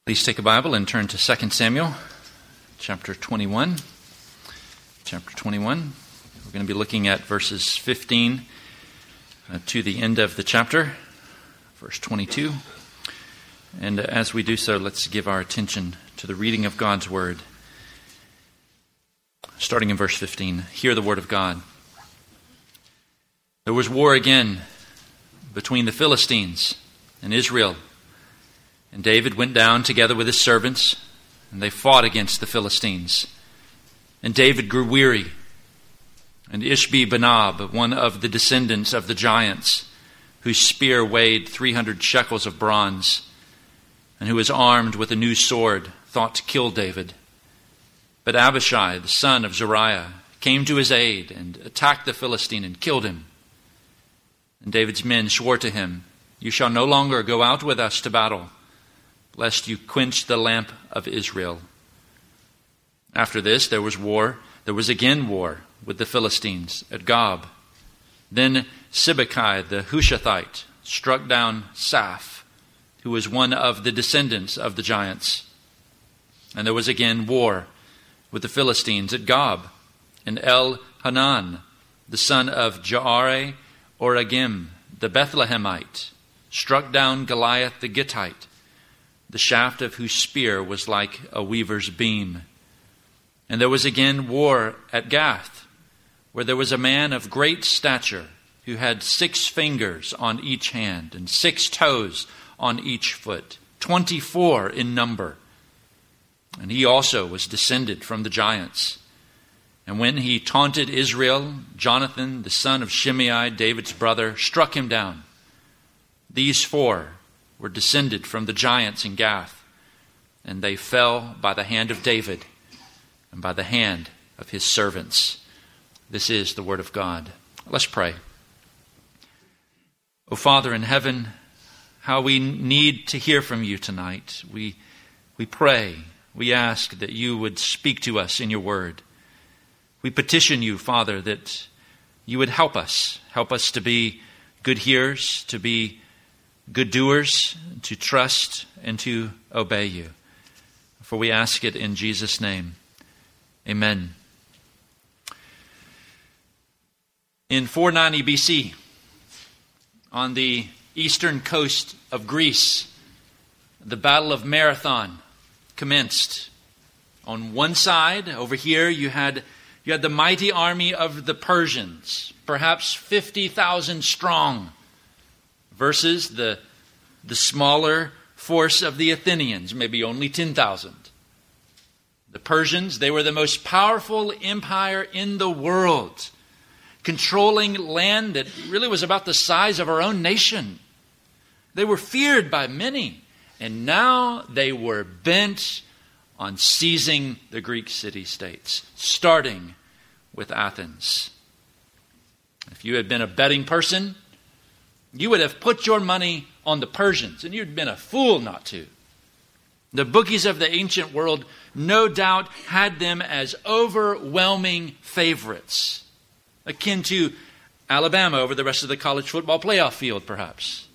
Please take a Bible and turn to 2 Samuel, chapter 21. Chapter 21. We're going to be looking at verses 15 to the end of the chapter, verse 22. And as we do so, let's give our attention to the reading of God's Word. Starting in verse 15, hear the Word of God. There was war again between the Philistines and Israel. And David went down together with his servants, and they fought against the Philistines. And David grew weary. And Ishbi-Benob, one of the descendants of the giants, whose spear weighed 300 shekels of bronze, and who was armed with a new sword, thought to kill David. But Abishai, the son of Zeruiah, came to his aid and attacked the Philistine and killed him. And David's men swore to him, "You shall no longer go out with us to battle, lest you quench the lamp of Israel." After this, there was again war with the Philistines at Gob. Then Sibbecai the Hushathite struck down Saph, who was one of the descendants of the giants. And there was again war with the Philistines at Gob. And Elhanan, the son of Jaare-Oregim, the Bethlehemite, struck down Goliath the Gittite, the shaft of whose spear was like a weaver's beam. And there was again war at Gath, where there was a man of great stature who had 6 fingers on each hand and 6 toes on each foot, 24 in number. And he also was descended from the giants. And when he taunted Israel, Jonathan, the son of Shimei, David's brother, struck him down. These 4 were descended from the giants in Gath, and they fell by the hand of David and by the hand of his servants. This is the word of God. Let's pray. O Father in heaven, how we need to hear from you tonight. We pray, we ask that you would speak to us in your word. We petition you, Father, that you would help us to be good hearers, to be good doers, to trust and to obey you. For we ask it in Jesus' name. Amen. In 490 BC, on the eastern coast of Greece, the Battle of Marathon commenced. On one side, over here, you had the mighty army of the Persians, perhaps 50,000 strong, versus the smaller force of the Athenians, maybe only 10,000. The Persians, they were the most powerful empire in the world, controlling land that really was about the size of our own nation. They were feared by many, and now they were bent on seizing the Greek city-states, starting with Athens. If you had been a betting person, you would have put your money on the Persians, and you'd been a fool not to. The bookies of the ancient world no doubt had them as overwhelming favorites, akin to Alabama over the rest of the college football playoff field, perhaps.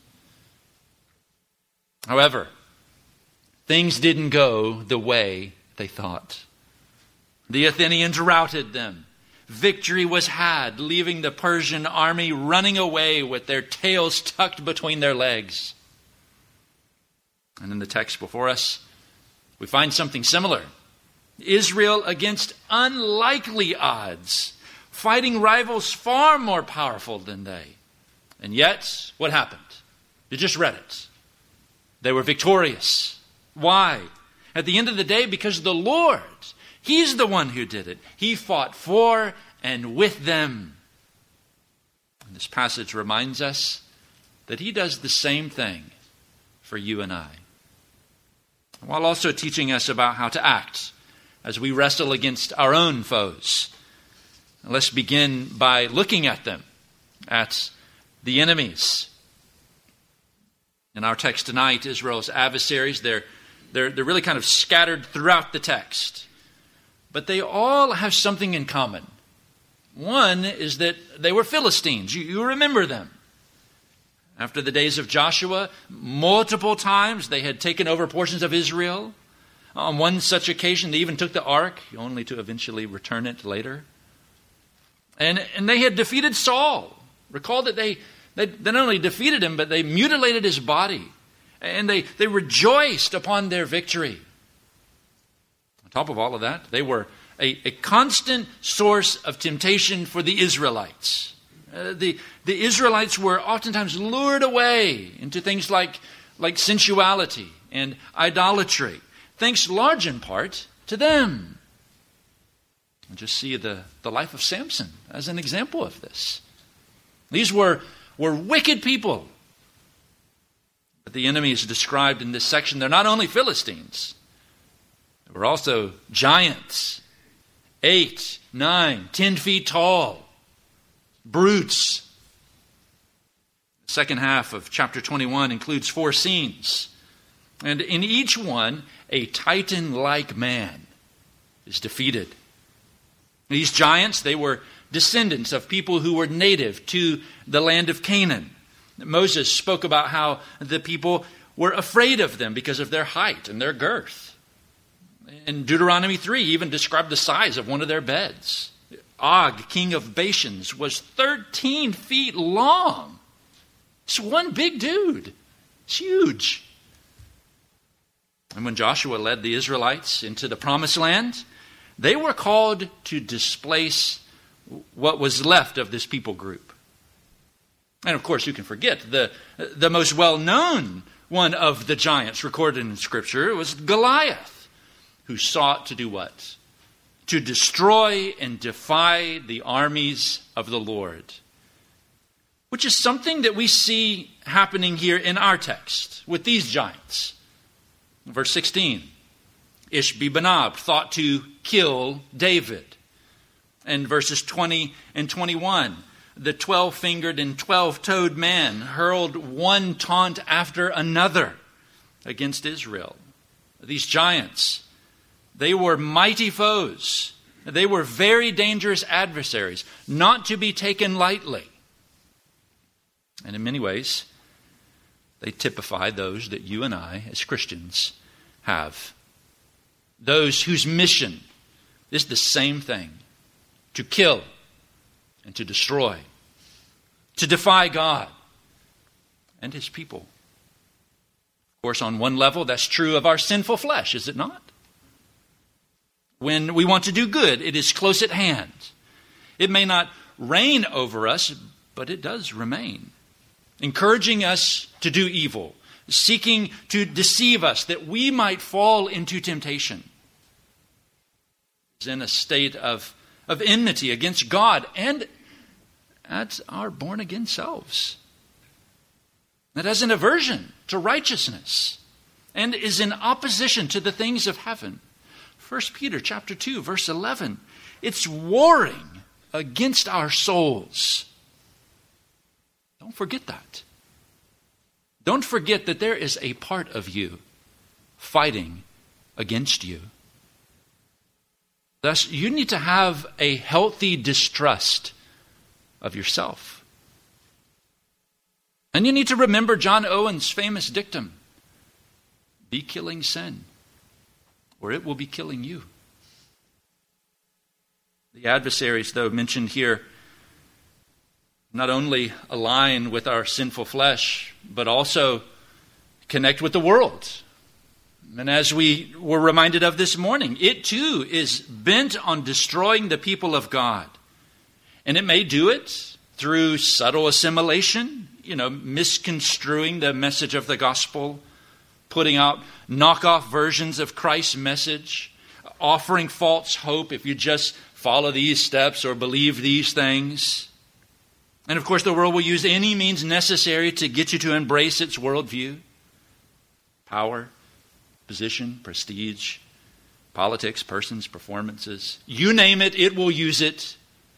However, things didn't go the way they thought. The Athenians routed them. Victory was had, leaving the Persian army running away with their tails tucked between their legs. And in the text before us, we find something similar. Israel against unlikely odds, fighting rivals far more powerful than they. And yet, what happened? You just read it. They were victorious. Why? At the end of the day, because the Lord, He's the one who did it. He fought for and with them. And this passage reminds us that He does the same thing for you and I, while also teaching us about how to act as we wrestle against our own foes. Let's begin by looking at them, at the enemies. In our text tonight, Israel's adversaries, they're really kind of scattered throughout the text. But they all have something in common. One is that they were Philistines. You remember them. After the days of Joshua, multiple times they had taken over portions of Israel. On one such occasion, they even took the ark, only to eventually return it later. And they had defeated Saul. Recall that they not only defeated him, but they mutilated his body. And they rejoiced upon their victory. On top of all of that, they were a constant source of temptation for the Israelites. The Israelites were oftentimes lured away into things like sensuality and idolatry, thanks large in part to them. And just see the life of Samson as an example of this. These were wicked people. But the enemy is described in this section. They're not only Philistines. They were also giants, 8, 9, 10 feet tall, brutes. The second half of chapter 21 includes 4 scenes. And in each one, a Titan-like man is defeated. These giants, they were descendants of people who were native to the land of Canaan. Moses spoke about how the people were afraid of them because of their height and their girth. And Deuteronomy 3 even described the size of one of their beds. Og, king of Bashan, was 13 feet long. It's one big dude. It's huge. And when Joshua led the Israelites into the promised land, they were called to displace what was left of this people group. And of course, you can forget the most well-known one of the giants recorded in Scripture was Goliath, who sought to do what? To destroy and defy the armies of the Lord. Which is something that we see happening here in our text with these giants. Verse 16, Ishbi-Benob thought to kill David. And verses 20 and 21, the 12-fingered and 12-toed man hurled one taunt after another against Israel. These giants, they were mighty foes. They were very dangerous adversaries, not to be taken lightly. And in many ways, they typify those that you and I, as Christians, have. Those whose mission is the same thing: to kill and to destroy, to defy God and His people. Of course, on one level, that's true of our sinful flesh, is it not? When we want to do good, it is close at hand. It may not reign over us, but it does remain, encouraging us to do evil, seeking to deceive us that we might fall into temptation. It's in a state of enmity against God and at our born-again selves. That has an aversion to righteousness and is in opposition to the things of heaven. 1 Peter chapter 2, verse 11. It's warring against our souls. Don't forget that. Don't forget that there is a part of you fighting against you. Thus, you need to have a healthy distrust of yourself. And you need to remember John Owen's famous dictum: be killing sin, or it will be killing you. The adversaries, though, mentioned here, not only align with our sinful flesh, but also connect with the world. And as we were reminded of this morning, it too is bent on destroying the people of God. And it may do it through subtle assimilation, misconstruing the message of the gospel, putting out knockoff versions of Christ's message, offering false hope if you just follow these steps or believe these things. And of course, the world will use any means necessary to get you to embrace its worldview. Power, position, prestige, politics, persons, performances. You name it, it will use it.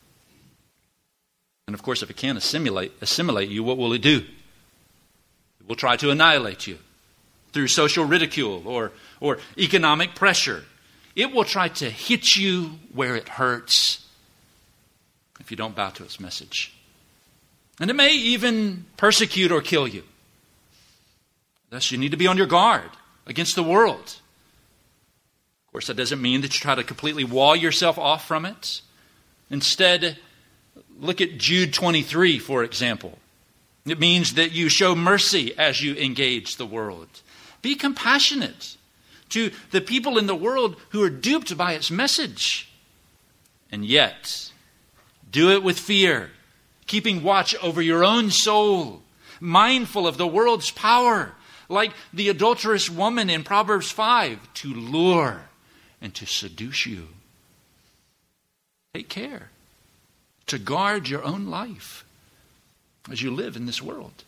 And of course, if it can't assimilate you, what will it do? It will try to annihilate you through social ridicule or economic pressure. It will try to hit you where it hurts if you don't bow to its message. And it may even persecute or kill you. Thus, you need to be on your guard against the world. Of course, that doesn't mean that you try to completely wall yourself off from it. Instead, look at Jude 23, for example. It means that you show mercy as you engage the world. Be compassionate to the people in the world who are duped by its message. And yet, do it with fear, keeping watch over your own soul, mindful of the world's power, like the adulterous woman in Proverbs 5, to lure and to seduce you. Take care to guard your own life as you live in this world.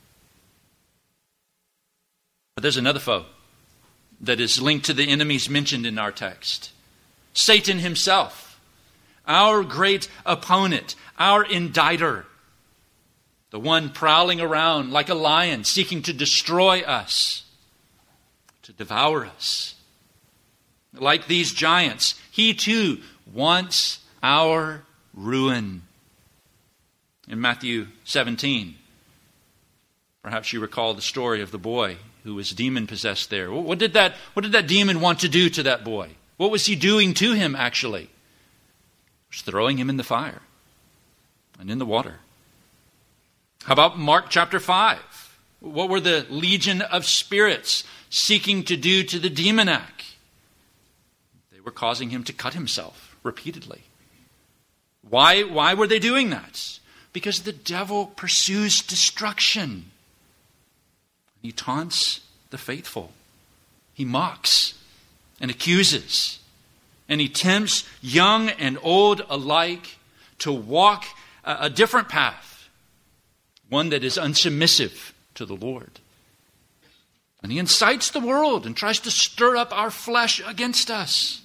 But there's another foe that is linked to the enemies mentioned in our text. Satan himself, our great opponent, our indicter, the one prowling around like a lion, seeking to destroy us, to devour us. Like these giants, he too wants our ruin. In Matthew 17, perhaps you recall the story of the boy who was demon-possessed there. What did that demon want to do to that boy? What was he doing to him, actually? He was throwing him in the fire and in the water. How about Mark chapter 5? What were the legion of spirits seeking to do to the demoniac? They were causing him to cut himself repeatedly. Why were they doing that? Because the devil pursues destruction. He taunts the faithful. He mocks and accuses. And he tempts young and old alike to walk a different path, one that is unsubmissive to the Lord. And he incites the world and tries to stir up our flesh against us.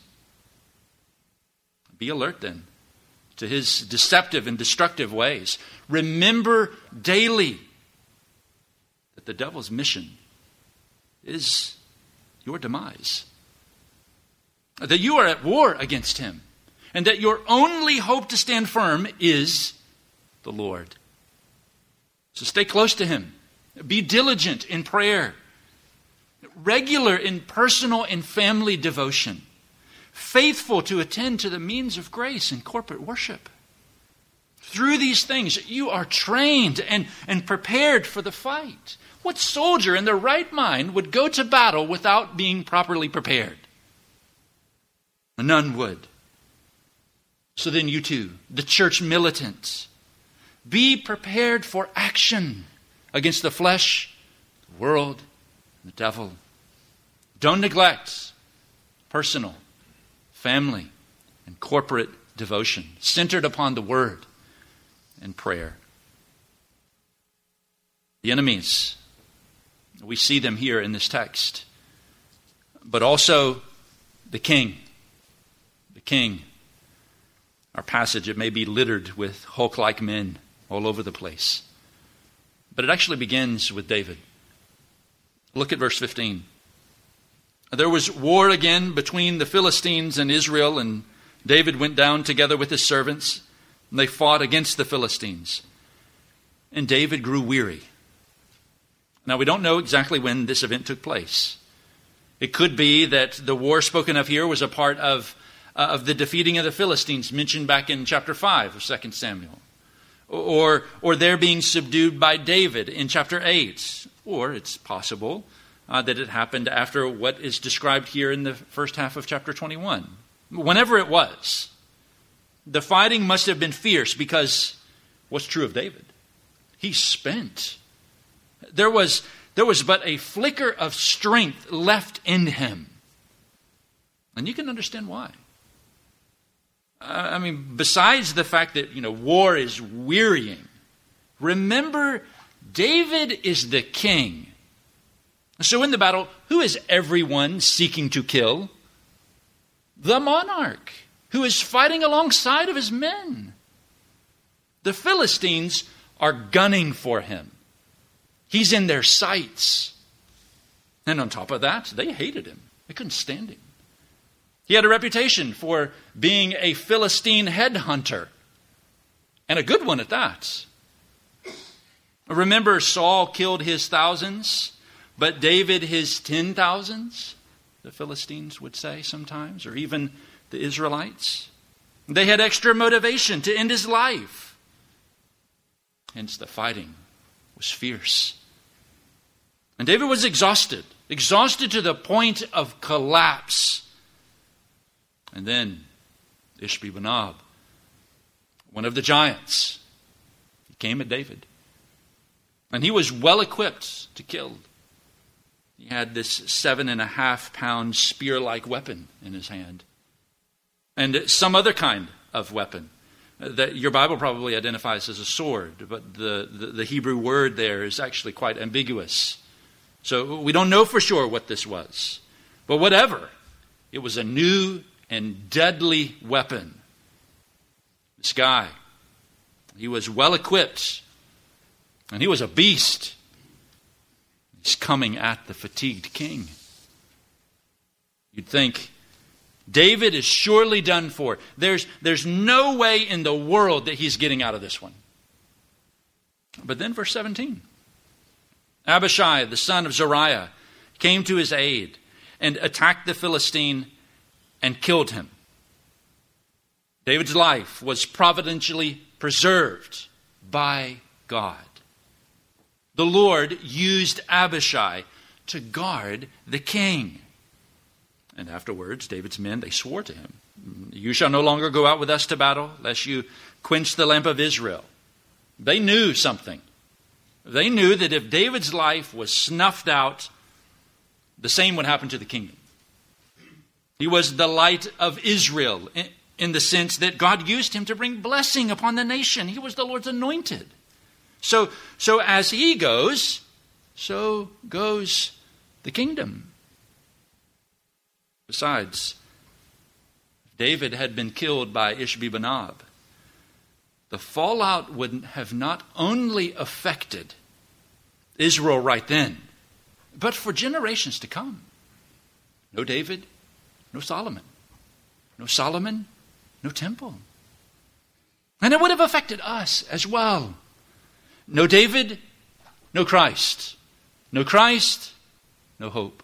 Be alert then to his deceptive and destructive ways. Remember daily that the devil's mission is your demise. That you are at war against him. And that your only hope to stand firm is the Lord. So stay close to him. Be diligent in prayer. Regular in personal and family devotion. Faithful to attend to the means of grace and corporate worship. Through these things, you are trained and prepared for the fight. What soldier in their right mind would go to battle without being properly prepared? None would. So then you too, the church militants, be prepared for action against the flesh, the world, and the devil. Don't neglect personal, family, and corporate devotion centered upon the Word and prayer. The enemies, we see them here in this text, but also the king. The king. Our passage, it may be littered with Hulk-like men all over the place, but it actually begins with David. Look at verse 15. There was war again between the Philistines and Israel, and David went down together with his servants, and they fought against the Philistines. And David grew weary. Now, we don't know exactly when this event took place. It could be that the war spoken of here was a part of the defeating of the Philistines mentioned back in chapter 5 of 2 Samuel. Or their being subdued by David in chapter 8. Or it's possible that it happened after what is described here in the first half of chapter 21. Whenever it was, the fighting must have been fierce, because what's true of David? He's spent. There was but a flicker of strength left in him. And you can understand why. I mean, besides the fact that, war is wearying, remember, David is the king. So in the battle, who is everyone seeking to kill? The monarch, who is fighting alongside of his men. The Philistines are gunning for him. He's in their sights. And on top of that, they hated him. They couldn't stand him. He had a reputation for being a Philistine headhunter, and a good one at that. Remember, Saul killed his thousands, but David his 10,000s, the Philistines would say sometimes, or even the Israelites. They had extra motivation to end his life. Hence the fighting was fierce. And David was exhausted to the point of collapse. And then Ishbi-Benob, one of the giants, he came at David. And he was well equipped to kill. He had this 7.5-pound spear-like weapon in his hand. And some other kind of weapon that your Bible probably identifies as a sword, but the Hebrew word there is actually quite ambiguous. So we don't know for sure what this was. But whatever, it was a new and deadly weapon. This guy, he was well equipped, and he was a beast. He's coming at the fatigued king. You'd think, David is surely done for. There's no way in the world that he's getting out of this one. But then verse 17. Abishai, the son of Zeruiah, came to his aid and attacked the Philistine and killed him. David's life was providentially preserved by God. The Lord used Abishai to guard the king. And afterwards, David's men, they swore to him, "You shall no longer go out with us to battle, lest you quench the lamp of Israel." They knew something. They knew that if David's life was snuffed out, the same would happen to the kingdom. He was the light of Israel in the sense that God used him to bring blessing upon the nation. He was the Lord's anointed. So as he goes, so goes the kingdom. Besides, if David had been killed by Ishbi-Benob, the fallout would have not only affected Israel right then, but for generations to come. No David, no Solomon. No Solomon, no temple. And it would have affected us as well. No David, no Christ. No Christ, no hope.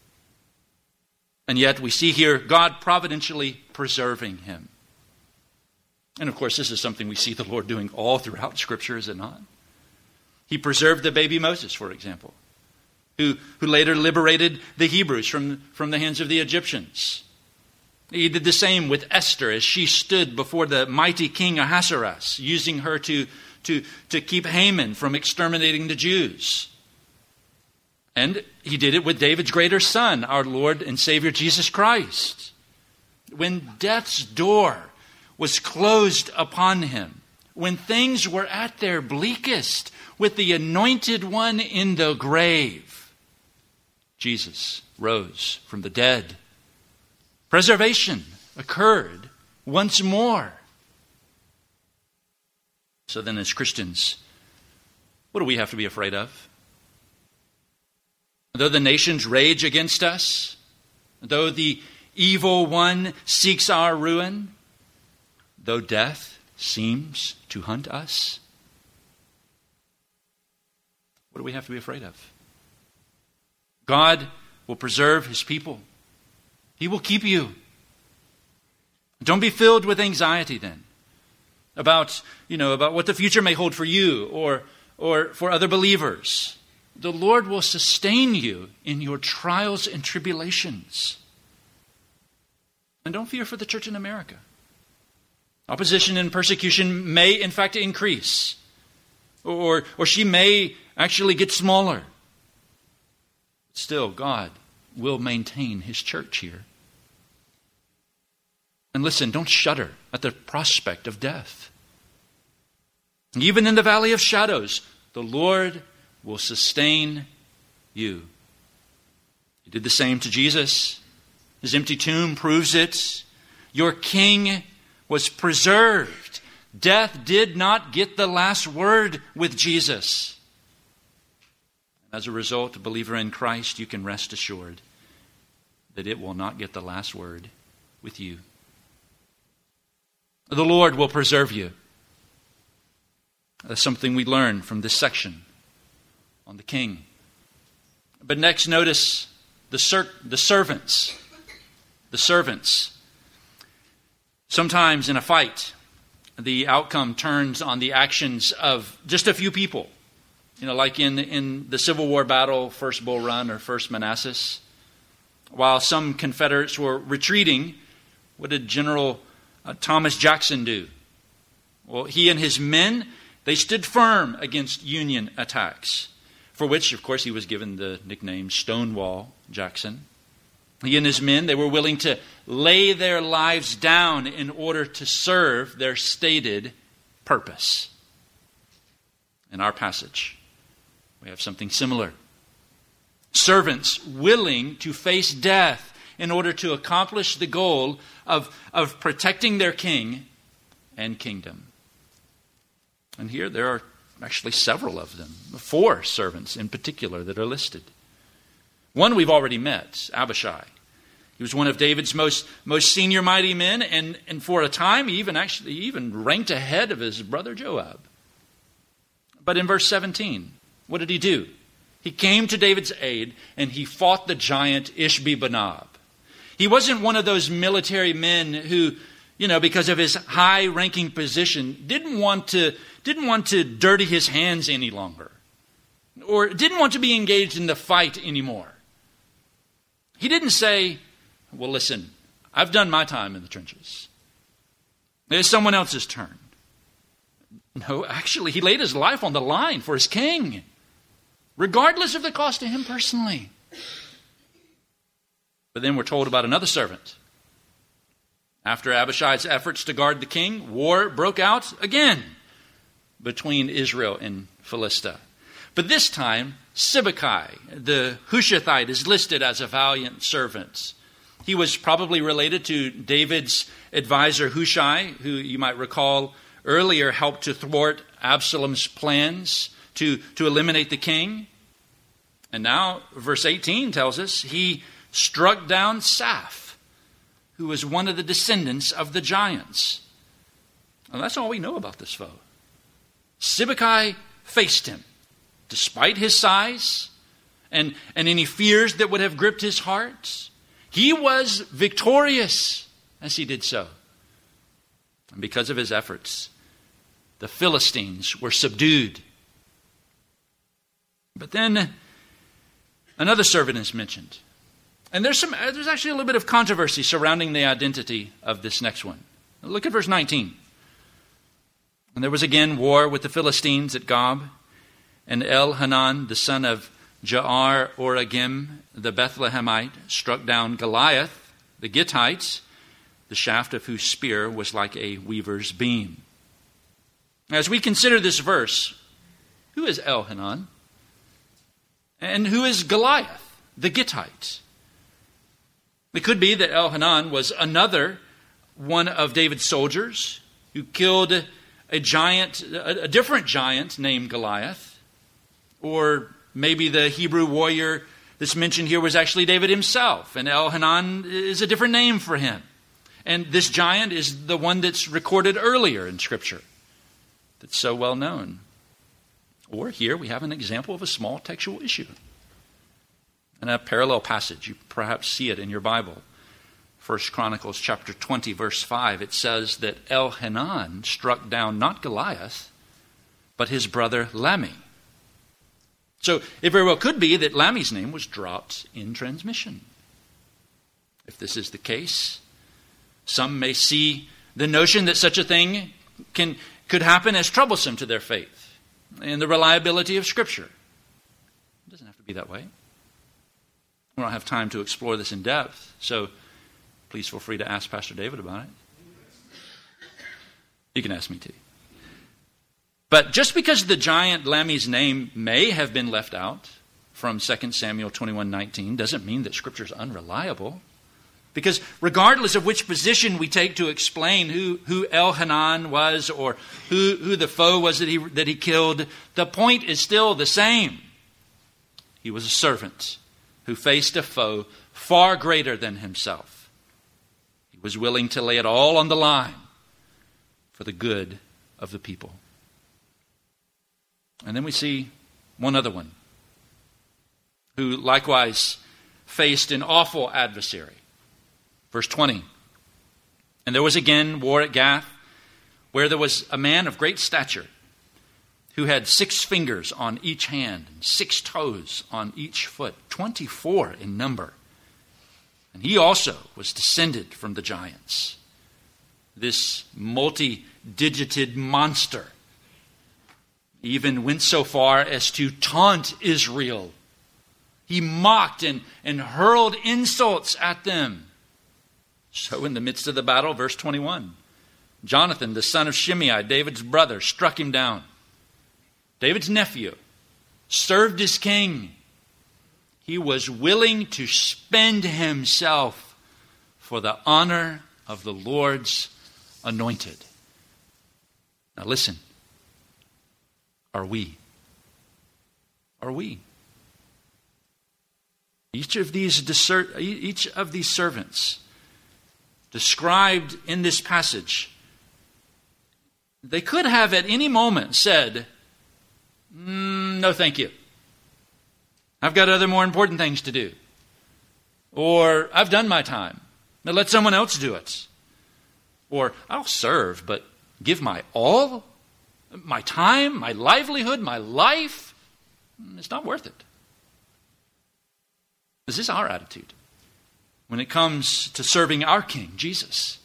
And yet we see here God providentially preserving him. And of course, this is something we see the Lord doing all throughout Scripture, is it not? He preserved the baby Moses, for example, who later liberated the Hebrews from the hands of the Egyptians. He did the same with Esther as she stood before the mighty king Ahasuerus, using her to keep Haman from exterminating the Jews. And he did it with David's greater son, our Lord and Savior Jesus Christ. When death's door was closed upon him, when things were at their bleakest, with the anointed one in the grave, Jesus rose from the dead. Preservation occurred once more. So then as Christians, what do we have to be afraid of? Though the nations rage against us, though the evil one seeks our ruin, though death seems to hunt us, what do we have to be afraid of? God will preserve his people. He will keep you. Don't be filled with anxiety then about what the future may hold for you or for other believers. The Lord will sustain you in your trials and tribulations. And don't fear for the church in America. Opposition and persecution may in fact increase, or she may actually get smaller. Still, God will maintain his church here. And listen, don't shudder at the prospect of death. Even in the valley of shadows, the Lord will sustain you. He did the same to Jesus. His empty tomb proves it. Your king was preserved. Death did not get the last word with Jesus. As a result, a believer in Christ, you can rest assured that it will not get the last word with you. The Lord will preserve you. That's something we learn from this section on the king. But next, notice the servants. The servants. Sometimes in a fight, the outcome turns on the actions of just a few people. Like in the Civil War battle, First Bull Run or First Manassas. While some Confederates were retreating, what did General Thomas Jackson do? Well, he and his men, they stood firm against Union attacks, for which, of course, he was given the nickname Stonewall Jackson. He and his men, they were willing to lay their lives down in order to serve their stated purpose. In our passage, we have something similar. Servants willing to face death in order to accomplish the goal of protecting their king and kingdom. And here there are actually several of them, 4 servants in particular that are listed. One we've already met, Abishai. He was one of David's most senior mighty men, and for a time he even ranked ahead of his brother Joab. But in verse 17, what did he do? He came to David's aid, and he fought the giant Ishbi-Benob. He wasn't one of those military men who, because of his high-ranking position, didn't want to dirty his hands any longer, or didn't want to be engaged in the fight anymore. He didn't say, well, listen, I've done my time in the trenches. It's someone else's turn. No, actually, he laid his life on the line for his king, regardless of the cost to him personally. But then we're told about another servant. After Abishai's efforts to guard the king, war broke out again between Israel and Philistia. But this time, Sibbecai, the Hushathite, is listed as a valiant servant. He was probably related to David's advisor Hushai, who you might recall earlier helped to thwart Absalom's plans to eliminate the king. And now, verse 18 tells us he struck down Saph, who was one of the descendants of the giants. And that's all we know about this foe. Sibbecai faced him, despite his size and any fears that would have gripped his heart. He was victorious as he did so. And because of his efforts, the Philistines were subdued. But then another servant is mentioned. And there's actually a little bit of controversy surrounding the identity of this next one. Look at verse 19. And there was again war with the Philistines at Gob, and Elhanan, the son of Jaar-Oregim, the Bethlehemite, struck down Goliath, the Gittite, the shaft of whose spear was like a weaver's beam. As we consider this verse, who is Elhanan? And who is Goliath, the Gittite? It could be that Elhanan was another one of David's soldiers who killed a different giant named Goliath. Or maybe the Hebrew warrior that's mentioned here was actually David himself, and Elhanan is a different name for him. And this giant is the one that's recorded earlier in Scripture that's so well known. Or here we have an example of a small textual issue. In a parallel passage, you perhaps see it in your Bible. 1 Chronicles chapter 20, verse 5, it says that Elhanan struck down not Goliath, but his brother Lammi. So it very well could be that Lammi's name was dropped in transmission. If this is the case, some may see the notion that such a thing could happen as troublesome to their faith and the reliability of Scripture. It doesn't have to be that way. We don't have time to explore this in depth, so please feel free to ask Pastor David about it. You can ask me too. But just because the giant Lammi's name may have been left out from 2 Samuel 21:19 doesn't mean that Scripture is unreliable. Because regardless of which position we take to explain who Elhanan was or who the foe was that he killed, the point is still the same. He was a servant who faced a foe far greater than himself. He was willing to lay it all on the line for the good of the people. And then we see one other one, who likewise faced an awful adversary. Verse 20. And there was again war at Gath, where there was a man of great stature, who had 6 fingers on each hand and 6 toes on each foot, 24 in number. And he also was descended from the giants. This multi-digited monster even went so far as to taunt Israel. He mocked and hurled insults at them. So in the midst of the battle, verse 21, Jonathan, the son of Shimei, David's brother, struck him down. David's nephew served as king. He was willing to spend himself for the honor of the Lord's anointed. Now listen. Are we? Are we? Each of these servants described in this passage, they could have at any moment said, no thank you. I've got other more important things to do. Or I've done my time. Now let someone else do it. Or I'll serve, but give my all, my time, my livelihood, my life, it's not worth it. This is our attitude when it comes to serving our King, Jesus.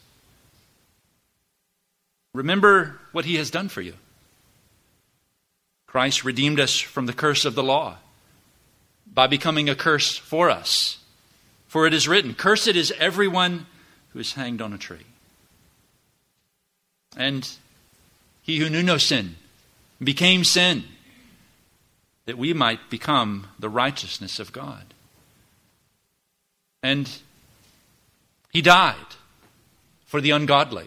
Remember what he has done for you. Christ redeemed us from the curse of the law by becoming a curse for us. For it is written, cursed is everyone who is hanged on a tree. And he who knew no sin became sin, that we might become the righteousness of God. And he died for the ungodly.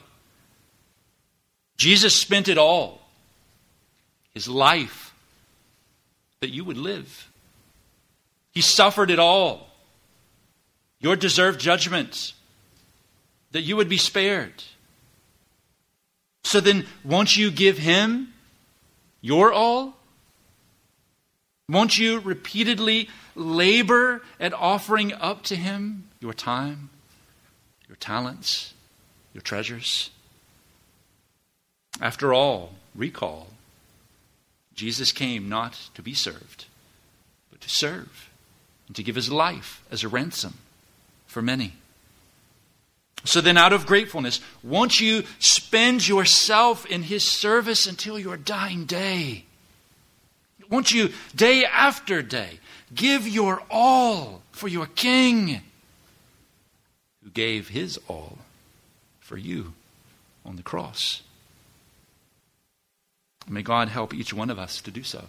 Jesus spent it all, his life, that you would live. He suffered it all, your deserved judgment, that you would be spared. So then, won't you give him your all? Won't you repeatedly labor at offering up to him your time, your talents, your treasures? After all, recall, Jesus came not to be served, but to serve and to give his life as a ransom for many. So then, out of gratefulness, won't you spend yourself in his service until your dying day? Won't you, day after day, give your all for your King, who gave his all for you on the cross? May God help each one of us to do so.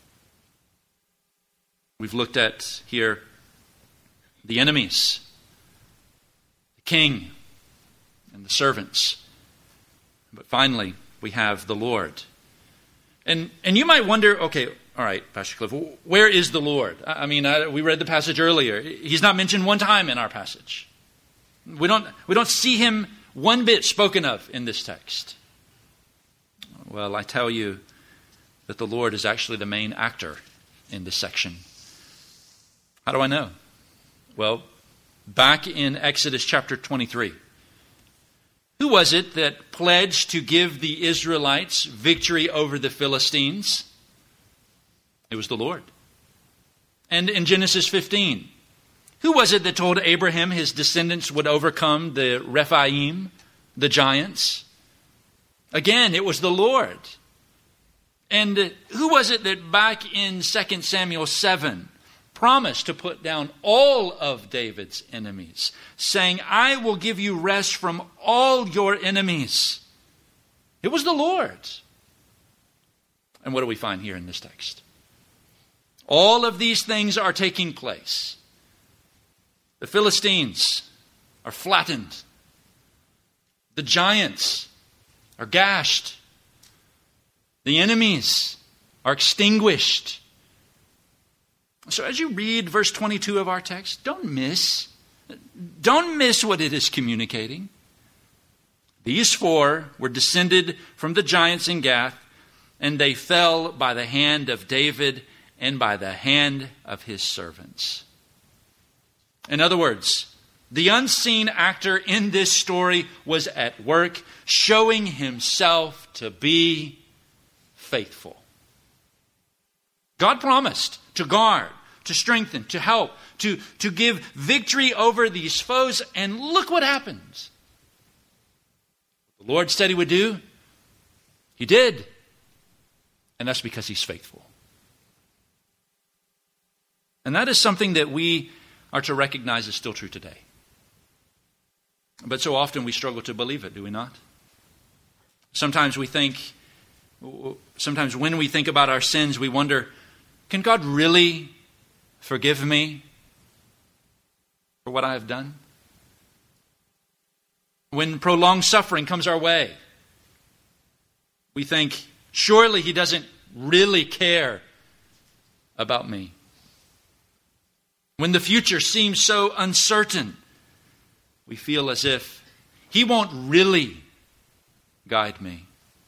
We've looked at here the enemies, the king, and the servants. But finally, we have the Lord. And you might wonder, okay, all right, Pastor Cliff, where is the Lord? I mean, we read the passage earlier. He's not mentioned one time in our passage. We don't see him one bit spoken of in this text. Well, I tell you that the Lord is actually the main actor in this section. How do I know? Well, back in Exodus chapter 23, who was it that pledged to give the Israelites victory over the Philistines? It was the Lord. And in Genesis 15, who was it that told Abraham his descendants would overcome the Rephaim, the giants? Again, it was the Lord. And who was it that back in 2 Samuel 7 promised to put down all of David's enemies, saying, I will give you rest from all your enemies? It was the Lord. And what do we find here in this text? All of these things are taking place. The Philistines are flattened. The giants are gashed. The enemies are extinguished. So as you read verse 22 of our text, don't miss what it is communicating. These 4 were descended from the giants in Gath, and they fell by the hand of David and by the hand of his servants. In other words, the unseen actor in this story was at work, showing himself to be faithful. God promised to guard, to strengthen, to help, to give victory over these foes, and look what happens. The Lord said he would do, he did, and that's because he's faithful. And that is something that we are to recognize is still true today. But so often we struggle to believe it, do we not? Sometimes when we think about our sins, we wonder, can God really forgive me for what I have done? When prolonged suffering comes our way, we think, surely he doesn't really care about me. When the future seems so uncertain, we feel as if he won't really guide me.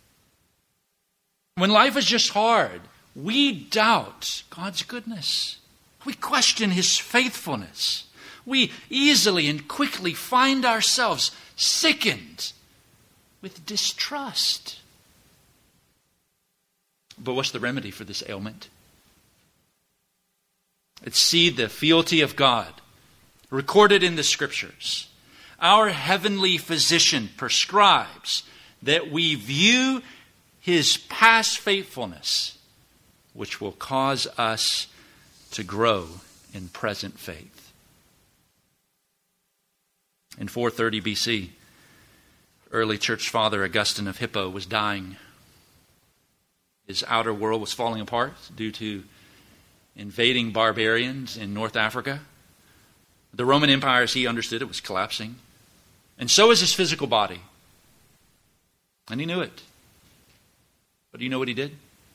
When life is just hard, we doubt God's goodness. We question his faithfulness. We easily and quickly find ourselves sickened with distrust. But what's the remedy for this ailment? It's see the fealty of God recorded in the Scriptures. Our heavenly physician prescribes that we view his past faithfulness, which will cause us to grow in present faith. In 430 BC, early church father Augustine of Hippo was dying. His outer world was falling apart due to invading barbarians in North Africa. The Roman Empire, as he understood it, was collapsing. And so was his physical body. And he knew it. But do you know what he did?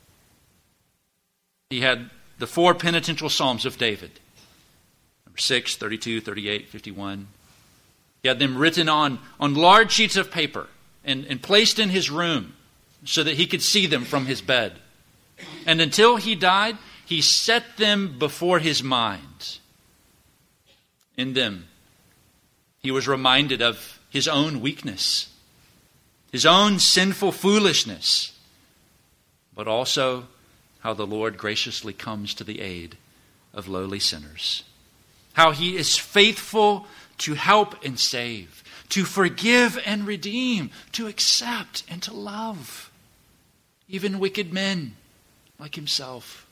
He had the 4 penitential Psalms of David. Number 6, 32, 38, 51. He had them written on large sheets of paper and placed in his room so that he could see them from his bed. And until he died, he set them before his mind. In them, he was reminded of his own weakness, his own sinful foolishness, but also how the Lord graciously comes to the aid of lowly sinners. How he is faithful to help and save, to forgive and redeem, to accept and to love, even wicked men like himself.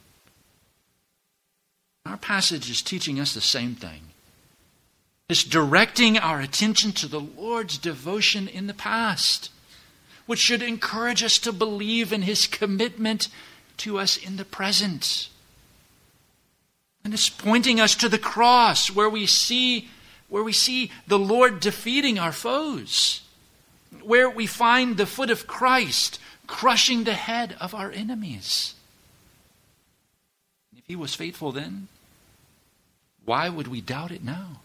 Our passage is teaching us the same thing. It's directing our attention to the Lord's devotion in the past, which should encourage us to believe in his commitment to us in the present. And it's pointing us to the cross where we see the Lord defeating our foes, where we find the foot of Christ crushing the head of our enemies. If he was faithful then, why would we doubt it now?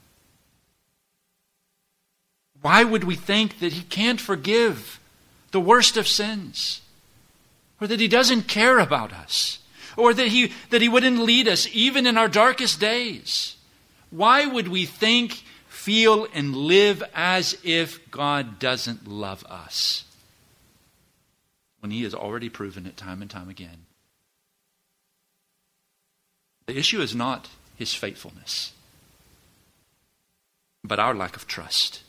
Why would we think that he can't forgive the worst of sins? Or that he doesn't care about us? Or that he wouldn't lead us even in our darkest days? Why would we think, feel, and live as if God doesn't love us when he has already proven it time and time again? The issue is not his faithfulness, but our lack of trust.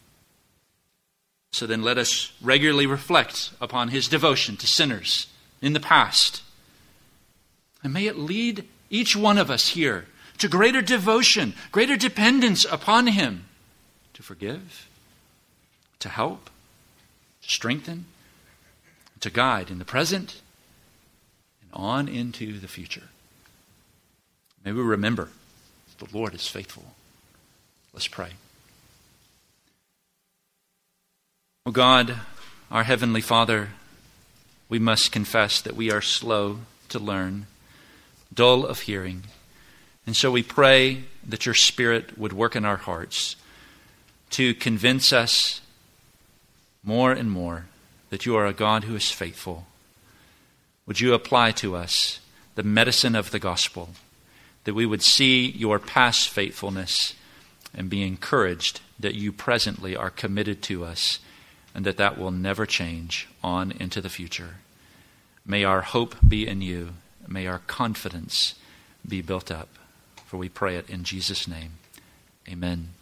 So then let us regularly reflect upon his devotion to sinners in the past. And may it lead each one of us here to greater devotion, greater dependence upon him, to forgive, to help, to strengthen, to guide in the present and on into the future. May we remember the Lord is faithful. Let's pray. Oh God, our Heavenly Father, we must confess that we are slow to learn, dull of hearing. And so we pray that your Spirit would work in our hearts to convince us more and more that you are a God who is faithful. Would you apply to us the medicine of the gospel, that we would see your past faithfulness and be encouraged that you presently are committed to us and that will never change on into the future. May our hope be in you. May our confidence be built up. For we pray it in Jesus' name. Amen.